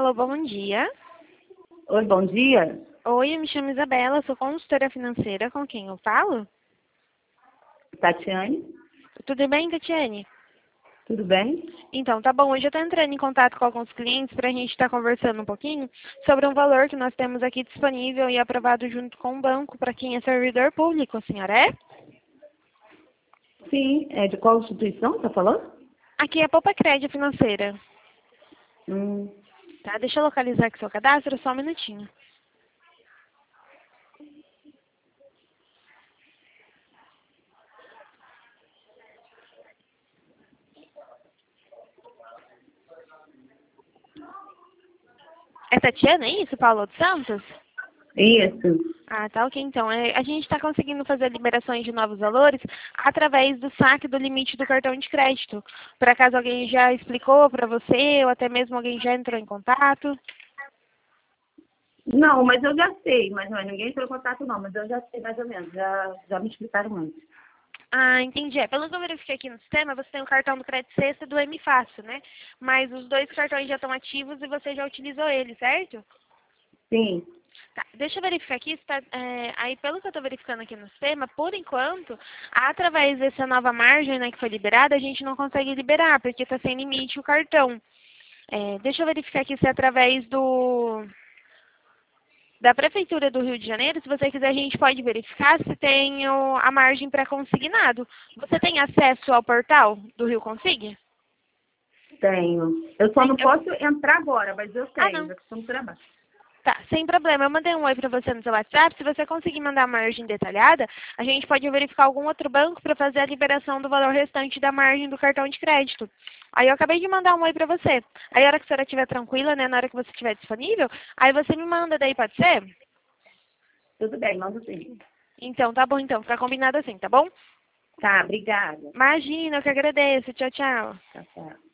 Alô, bom dia. Oi, bom dia. Oi, eu me chamo Isabela, sou consultora financeira. Com quem eu falo? Tatiane, Tudo bem, Tatiane? tudo bem? Então, tá bom. Hoje eu estou entrando em contato com alguns clientes para a gente estar conversando um pouquinho sobre um valor que nós temos aqui disponível e aprovado junto com o banco para quem é servidor público. A senhora é? Sim, é de qual instituição tá falando? Aqui é a Poupa Crédito Financeira. Hum, Tá? Deixa eu localizar aqui seu cadastro, só um minutinho. É Tatiana, é isso? Paulo dos Santos? isso. Ah, tá ok. Então, a gente está conseguindo fazer liberações de novos valores através do saque do limite do cartão de crédito. Por acaso alguém já explicou para você ou até mesmo alguém já entrou em contato? Não, mas eu já sei, mas não, ninguém entrou em contato não, mas eu já sei mais ou menos, já me explicaram antes. Ah, entendi. Pelo que eu verifiquei aqui no sistema, você tem o cartão do Crédito Sexta e do M Fácil, né? Mas os dois cartões já estão ativos e você já utilizou eles, certo? Sim, Tá, deixa eu verificar aqui, aí pelo que eu estou verificando aqui no sistema, por enquanto, através dessa nova margem, né, que foi liberada, a gente não consegue liberar, porque está sem limite o cartão. Deixa eu verificar aqui se é através da Prefeitura do Rio de Janeiro, se você quiser, a gente pode verificar se tem a margem para consignado. Você tem acesso ao portal do Rio Consig? tenho. Eu só Tem? não posso entrar agora, mas eu Ah, tenho, não. já que estou no trabalho. Tá, sem problema. Eu mandei um oi para você no seu WhatsApp. Se você conseguir mandar a margem detalhada, a gente pode verificar algum outro banco para fazer a liberação do valor restante da margem do cartão de crédito. Aí eu acabei de mandar um oi para você. Aí a hora que a senhora estiver tranquila, né, na hora que você estiver disponível, aí você me manda daí, pode ser? Tudo bem, manda sim. Então, tá bom então. Fica combinado assim, tá bom? Tá, obrigada. Imagina, eu que agradeço. Tchau, tchau. Tá, tá.